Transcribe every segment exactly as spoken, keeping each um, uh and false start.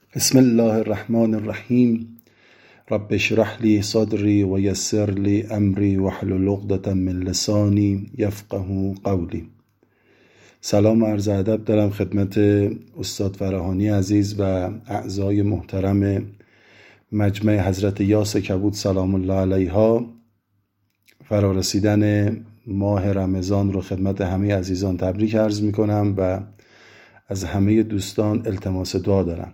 بسم الله الرحمن الرحیم. رب اشرح لی صدری و یسر لی امری واحلل عقدة من لسانی یفقهوا قولی. سلام و عرض ادب دارم خدمت استاد فراهانی عزیز و اعضای محترم مجمع حضرت یاس کبود سلام الله علیها. فرارسیدن ماه رمضان رو خدمت همه عزیزان تبریک عرض می کنم و از همه دوستان التماس دعا دارم.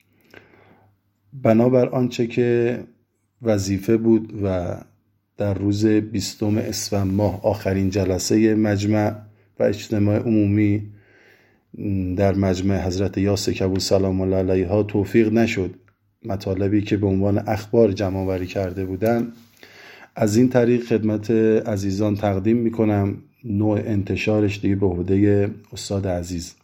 بنابر آنچه که وظیفه بود و در روز بیستم اسفند ماه آخرین جلسه مجمع و اجتماع عمومی در مجمع حضرت یاس کبود سلام الله علیها توفیق نشد مطالبی که به عنوان اخبار جمع آوری کرده بودم، از این طریق خدمت عزیزان تقدیم میکنم. نوع انتشارش دیگه به عهده استاد عزیز.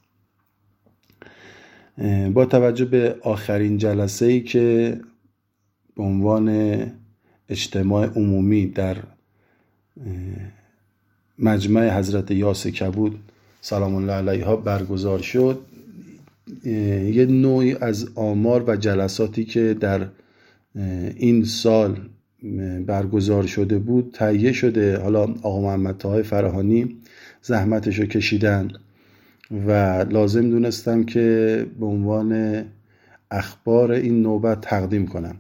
با توجه به آخرین جلسه‌ای که به عنوان اجتماع عمومی در مجمع حضرت یاس کبود سلام الله علیها برگزار شد، یه نوعی از آمار و جلساتی که در این سال برگزار شده بود تهیه شده. حالا آقا محمد طاهر فراهانی زحمتشو کشیدن و لازم دونستم که به عنوان اخبار این نوبت تقدیم کنم.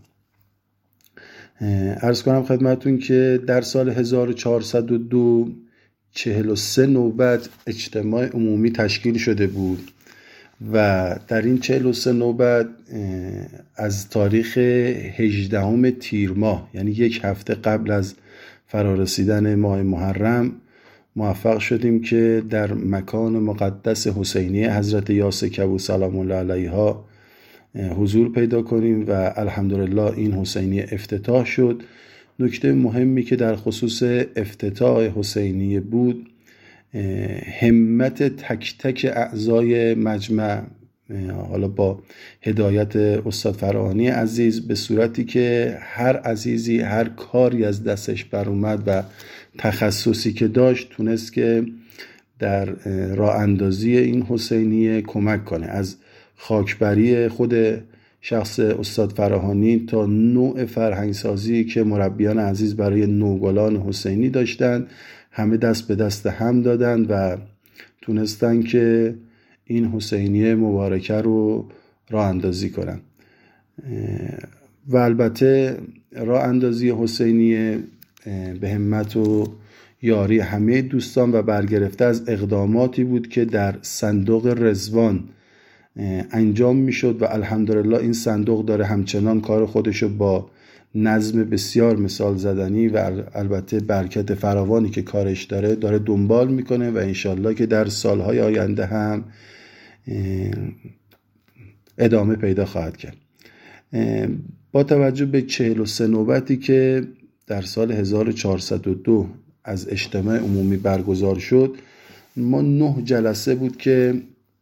عرض کنم خدمتون که در سال هزار و چهارصد و دو چهل و سه نوبت اجتماع عمومی تشکیل شده بود و در این چهل و سه نوبت از تاریخ هجدهم تیر ماه، یعنی یک هفته قبل از فرارسیدن ماه محرم، موفق شدیم که در مکان مقدس حسینیه حضرت یاس کبود سلام الله علیها حضور پیدا کنیم و الحمدلله این حسینیه افتتاح شد. نکته مهمی که در خصوص افتتاح حسینیه بود، همت تک تک اعضای مجمع، حالا با هدایت استاد فراهانی عزیز، به صورتی که هر عزیزی هر کاری از دستش بر اومد و تخصصی که داشت تونست که در راه اندازی این حسینیه کمک کنه. از خاکبری خود شخص استاد فراهانی تا نوع فرهنگسازی که مربیان عزیز برای نوگلان حسینی داشتن، همه دست به دست هم دادن و تونستن که این حسینیه مبارکه رو راه اندازی کنن. و البته راه اندازی حسینیه به همت و یاری همه دوستان و برگرفته از اقداماتی بود که در صندوق رضوان انجام میشد و الحمدلله این صندوق داره همچنان کار خودشو با نظم بسیار مثال زدنی و البته برکت فراوانی که کارش داره داره دنبال میکنه و انشالله که در سالهای آینده هم ادامه پیدا خواهد کرد. با توجه به چهل و سه نوبتی که در سال هزار و چهارصد و دو از اجتماع عمومی برگزار شد، ما نه جلسه بود که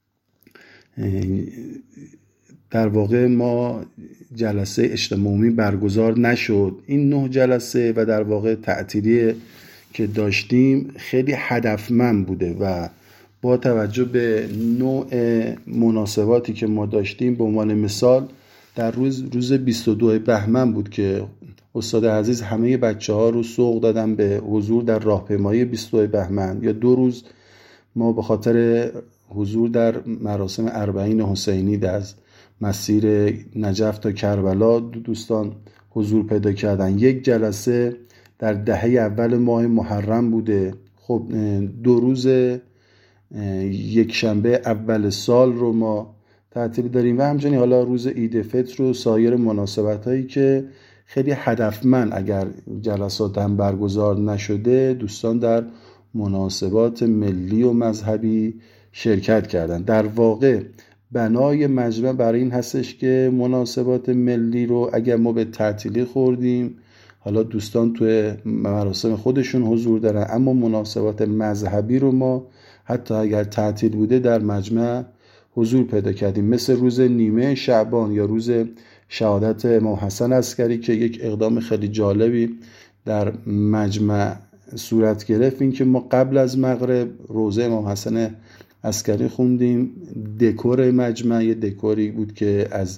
در واقع ما جلسه اجتماع عمومی برگزار نشد. این نه جلسه و در واقع تعطیلی که داشتیم خیلی هدفمند بوده و با توجه به نوع مناسباتی که ما داشتیم، به عنوان مثال در روز روز بیست و دو بهمن بود که استاد عزیز همه بچه ها رو سوق دادن به حضور در راهپیمایی بیست و دو بهمن. یا دو روز ما به خاطر حضور در مراسم اربعین حسینی از مسیر نجف تا کربلا دوستان حضور پیدا کردن. یک جلسه در دهه اول ماه محرم بوده. خب دو روز یک شنبه اول سال رو ما تعطیل داریم و همچنین حالا روز عید فطر و سایر مناسبت هایی که خیلی هدفمند اگر جلسات هم برگزار نشده دوستان در مناسبات ملی و مذهبی شرکت کردن. در واقع بنای مجمع برای این هستش که مناسبات ملی رو اگر ما به تعطیلی خوردیم، حالا دوستان توی مراسم خودشون حضور دارن، اما مناسبات مذهبی رو ما حتی اگر تعطیل بوده در مجمع حضور پیدا کردیم، مثل روز نیمه شعبان یا روز شهادت امام حسن عسکری که یک اقدام خیلی جالبی در مجمع صورت گرفت. این که ما قبل از مغرب روزه امام حسن عسکری خوندیم. دکور مجمع یه دکوری بود که از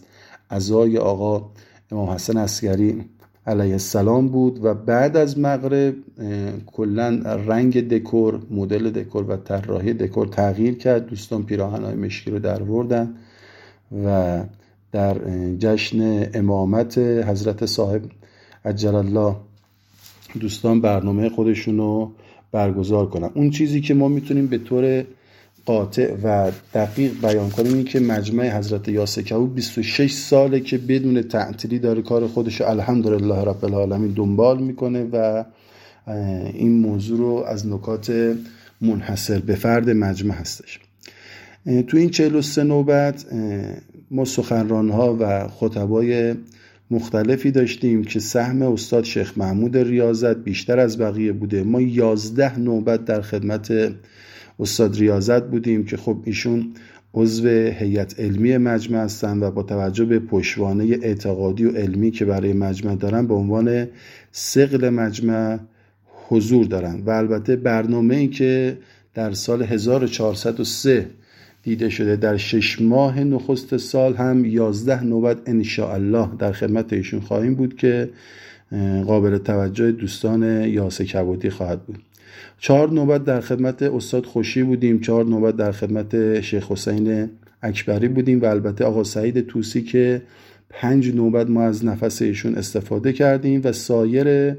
عزای آقا امام حسن عسکری علیه السلام بود و بعد از مغرب کلا رنگ دکور، مدل دکور و طراحی دکور تغییر کرد. دوستان پیراهن‌های مشکی رو درآوردن و در جشن امامت حضرت صاحب عجل الله دوستان برنامه خودشون رو برگزار کنن. اون چیزی که ما میتونیم به طور قاطع و دقیق بیان کنیم این که مجمع حضرت یاسکبود بیست و شش ساله که بدون تعطیلی داره کار خودش الحمدلله رب العالمین دنبال میکنه و این موضوع رو از نکات منحصر به فرد مجمع هستش. تو این چهل و سه نوبت ما سخنرانها و خطبای مختلفی داشتیم که سهم استاد شیخ محمود ریاضت بیشتر از بقیه بوده. ما یازده نوبت در خدمت استاد ریاضت بودیم که خب ایشون عضو هیئت علمی مجمع هستن و با توجه به پشتوانه اعتقادی و علمی که برای مجمع دارن به عنوان ثقل مجمع حضور دارن و البته برنامه‌ای که در سال هزار و چهارصد و سه دیده شده در شش ماه نخست سال هم یازده نوبت انشاءالله در خدمت ایشون خواهیم بود که قابل توجه دوستان یاسکبودی خواهد بود. چهار نوبت در خدمت استاد خوشی بودیم، چهار نوبت در خدمت شیخ حسین اکبری بودیم و البته آقا سعید توسی که پنج نوبت ما از نفس ایشون استفاده کردیم و سایر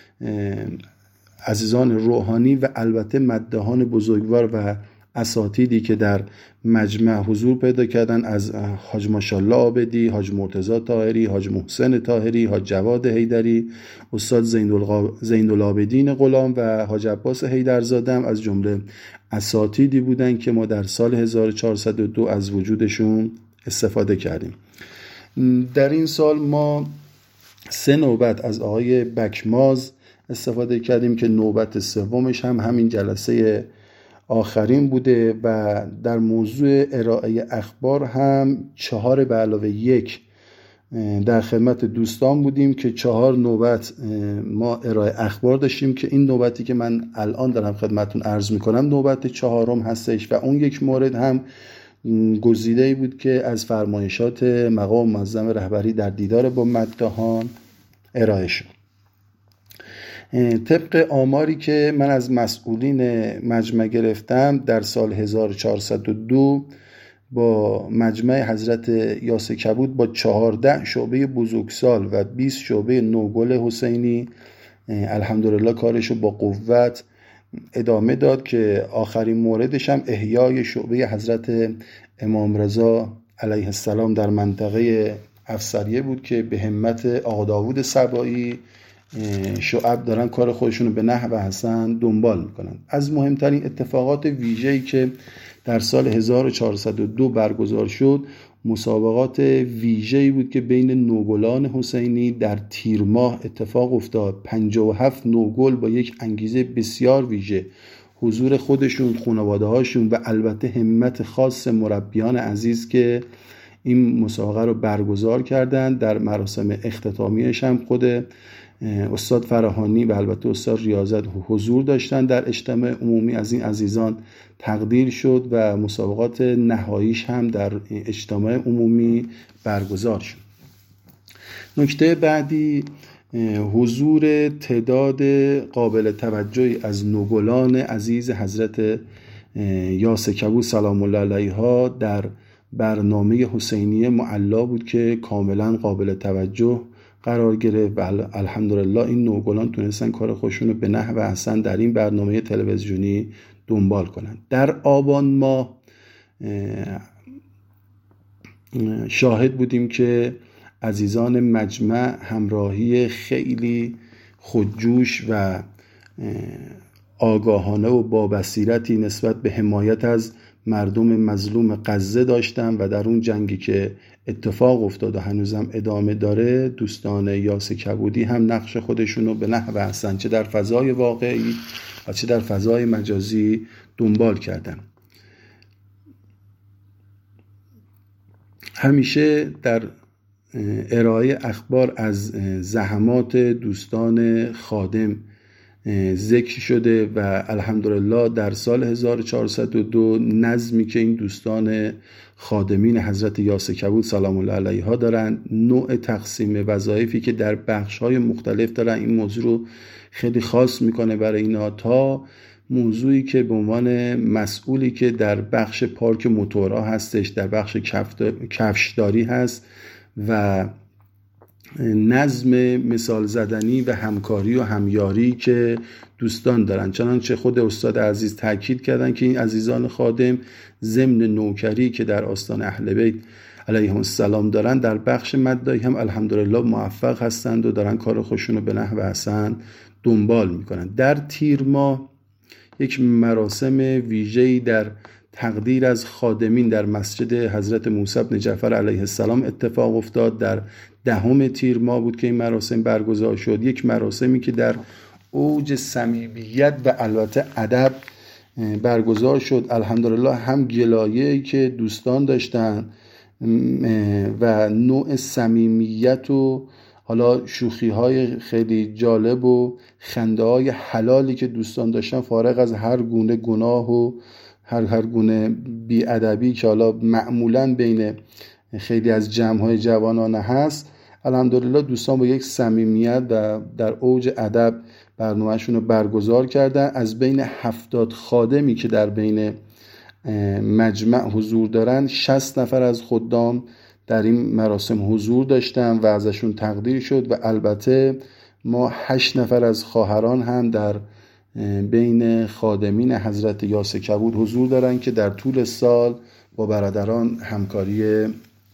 عزیزان روحانی و البته مداحان بزرگوار و اساتیدی که در مجمع حضور پیدا کردن از حاج ماشاءالله عابدی، حاج مرتضی طاهری، حاج محسن طاهری، حاج جواد حیدری، استاد زین العابدین غلام و حاج عباس حیدرزاده از جمله اساتیدی بودن که ما در سال هزار و چهارصد و دو از وجودشون استفاده کردیم. در این سال ما سه نوبت از آقای بکماز استفاده کردیم که نوبت سومش هم همین جلسه آخرین بوده و در موضوع ارائه اخبار هم چهار به علاوه یک در خدمت دوستان بودیم که چهار نوبت ما ارائه اخبار داشتیم که این نوبتی که من الان دارم خدمتون عرض میکنم نوبت چهارم هستش و اون یک مورد هم گزیده‌ای بود که از فرمایشات مقام معظم رهبری در دیدار با مداحان ارائه شد. طبق آماری که من از مسئولین مجمع گرفتم در سال هزار و چهارصد و دو با مجمع حضرت یاسکبود با چهارده شعبه بزرگسال و بیست شعبه نوگل حسینی الحمدلله کارشو با قوت ادامه داد که آخرین موردش هم احیای شعبه حضرت امام رضا علیه السلام در منطقه افسریه بود که به همت آقا داوود سبایی شعب دارن کار خودشونو به نحو حسن دنبال میکنن. از مهمترین اتفاقات ویژه‌ای که در سال هزار و چهارصد و دو برگزار شد مسابقات ویژه‌ای بود که بین نوگلان حسینی در تیر ماه اتفاق افتاد. پنجاه و هفت نوگل با یک انگیزه بسیار ویژه، حضور خودشون، خانواده هاشون و البته همت خاص مربیان عزیز که این مسابقه رو برگزار کردند. در مراسم اختتامیش هم خود استاد فراهانی و البته استاد ریاضت حضور داشتن. در اجتماع عمومی از این عزیزان تقدیر شد و مسابقات نهاییش هم در اجتماع عمومی برگزار شد. نکته بعدی حضور تعداد قابل توجهی از نوگلان عزیز حضرت یاسکبود سلام الله علیها در برنامه حسینیه معلا بود که کاملا قابل توجه قرار گرفت و الحمدلله این نوگلان تونستن کار خودشون رو به نحو احسن در این برنامه تلویزیونی دنبال کنن. در آبان ماه شاهد بودیم که عزیزان مجمع همراهی خیلی خودجوش و آگاهانه و با بصیرتی نسبت به حمایت از مردم مظلوم غزه داشتن و در اون جنگی که اتفاق افتاد و هنوزم ادامه داره دوستان یاسکبودی هم نقش خودشونو به نحو احسن چه در فضای واقعی و چه در فضای مجازی دنبال کردن. همیشه در ارائه اخبار از زحمات دوستان خادم ذکر شده و الحمدلله در سال هزار و چهارصد و دو نظمی که این دوستان خادمین حضرت یاس کبود سلام الله علیها دارن، نوع تقسیم وظایفی که در بخش‌های مختلف دارن، این موضوع رو خیلی خاص میکنه برای اینا، تا موضوعی که به عنوان مسئولی که در بخش پارک موتورها هستش، در بخش کفشداری هست و نظم مثال زدنی و همکاری و همیاری که دوستان دارن. چنانچه خود استاد عزیز تاکید کردن که این عزیزان خادم ضمن نوکری که در آستان اهل بیت علیهم السلام دارن، در بخش مداحی هم الحمدلله موفق هستند و دارن کار خودشون رو به نحو حسن دنبال میکنن. در تیر ماه یک مراسم ویژه‌ای در تقدیر از خادمین در مسجد حضرت موسی بن جعفر علیه السلام اتفاق افتاد. در دهم تیر ماه بود که این مراسم برگزار شد. یک مراسمی که در اوج صمیمیت و البته ادب برگزار شد. الحمدلله هم گلایه‌ای که دوستان داشتن و نوع صمیمیت و حالا شوخی‌های خیلی جالب و خنده‌های حلالی که دوستان داشتن، فارغ از هر گونه گناه و هر هر گونه بی‌ادبی که حالا معمولاً بین خیلی از جمع‌های جوانانه هست، الحمدلله دوستان با یک صمیمیت و در اوج ادب برنامه‌شون رو برگزار کردن. از بین هفتاد خادمی که در بین مجمع حضور دارن، شصت نفر از خدام در این مراسم حضور داشتن و ازشون تقدیر شد و البته ما هشت نفر از خواهران هم در بین خادمین حضرت یاس کبود حضور دارن که در طول سال با برادران همکاری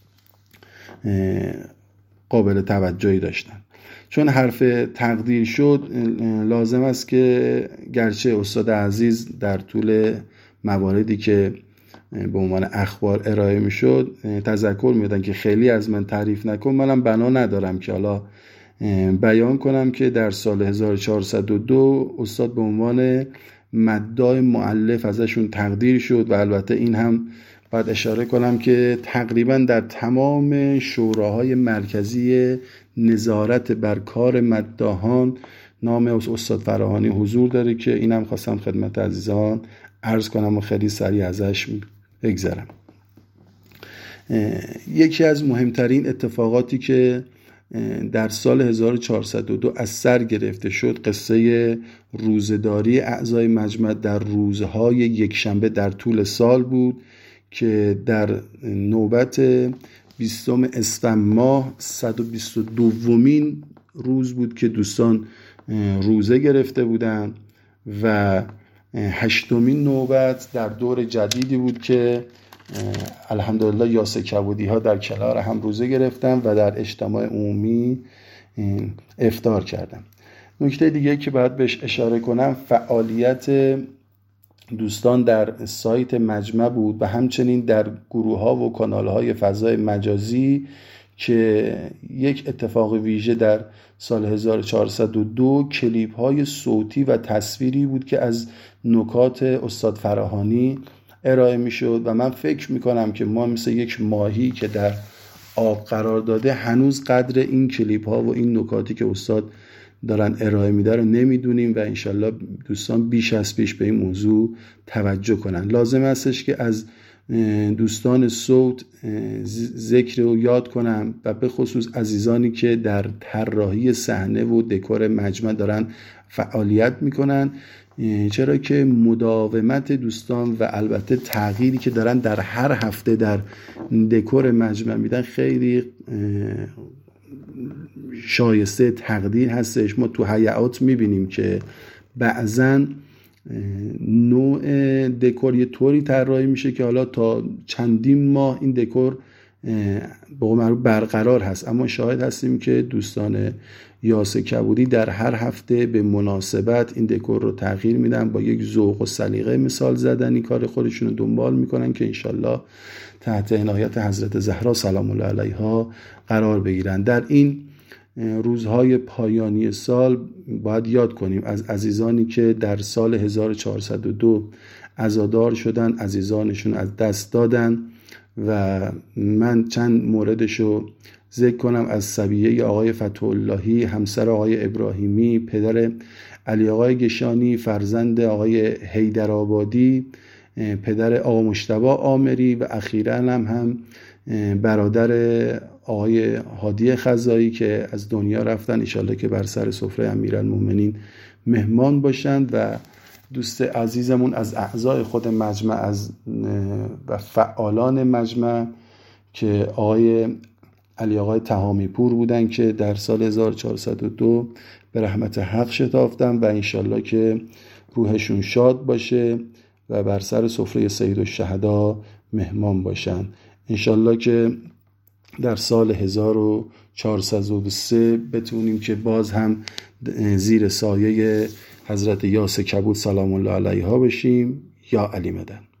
قابل توجهی داشتن. چون حرف تقدیر شد، لازم است که گرچه استاد عزیز در طول مواردی که به عنوان اخبار ارائه می شد تذکر می دادن که خیلی از من تعریف نکن، منم بنا ندارم که حالا بیان کنم که در سال هزار و چهارصد و دو استاد به عنوان مداح مؤلف ازشون تقدیر شد و البته این هم باید اشاره کنم که تقریبا در تمام شوراهای مرکزی نظارت بر کار مداحان نام استاد فراهانی حضور داره که اینم خواستم خدمت عزیزان عرض کنم و خیلی سریع ازش بگذرم. یکی از مهمترین اتفاقاتی که در سال هزار و چهارصد و دو از سر گرفته شد، قصه روزه‌داری اعضای مجمع در روزهای یکشنبه در طول سال بود که در نوبت بیستم اسفند ماه صد و بیست و دومین روز بود که دوستان روزه گرفته بودند و هشتمین نوبت در دور جدیدی بود که الحمدلله یاس کبودی ها در کنار هم روزه گرفتن و در اجتماع عمومی افطار کردن. نکته دیگه که باید بهش اشاره کنم فعالیت دوستان در سایت مجمع بود و همچنین در گروه ها و کانال های فضای مجازی که یک اتفاق ویژه در سال هزار و چهارصد و دو کلیپ های صوتی و تصویری بود که از نکات استاد فراهانی ارائه می شد و من فکر می کنم که ما مثل یک ماهی که در آب قرار داده هنوز قدر این کلیپ ها و این نکاتی که استاد دارن ارائه میدن رو نمیدونیم و انشالله دوستان بیش از پیش به این موضوع توجه کنن. لازم استش که از دوستان صوت ذکر رو یاد کنم و به خصوص عزیزانی که در طراحی صحنه و دکور مجمع دارن فعالیت میکنن، چرا که مداومت دوستان و البته تغییری که دارن در هر هفته در دکور مجمع میدن خیلی شایسته تقدیر هستش. ما تو هیئات میبینیم که بعضن نوع دکور یه طوری طراحی میشه که حالا تا چندین ماه این دکور به قول معروف برقرار هست، اما شاهد هستیم که دوستان یاس کبودی در هر هفته به مناسبت این دکور رو تغییر میدن، با یک ذوق و سلیقه مثال زدنی کار خودشون رو دنبال میکنن که انشالله تحت عنایت حضرت زهرا سلام الله علیها قرار بگیرن. در این روزهای پایانی سال باید یاد کنیم از عزیزانی که در سال هزار و چهارصد و دو عزادار شدن، عزیزانشون از دست دادن و من چند موردشو ذکر کنم از صبیه آقای فتح‌اللهی، همسر آقای ابراهیمی، پدر علی آقای گشانی، فرزند آقای حیدرآبادی، پدر آقا مجتبی آمری و اخیراً هم هم برادر آقای هادی خزایی که از دنیا رفتن. انشالله که بر سر سفره امیرالمومنین مهمان باشند و دوست عزیزمون از اعضای خود مجمع از و فعالان مجمع که آقای علی آقای تهامی پور بودن که در سال هزار و چهارصد و دو به رحمت حق شتافتن و انشالله که روحشون شاد باشه و بر سر سفره سیدالشهدا مهمان باشن. انشالله که در سال هزار و چهارصد و سه بتونیم که باز هم زیر سایه حضرت یاس کبود سلام الله علیها بشیم. یا علی مدن.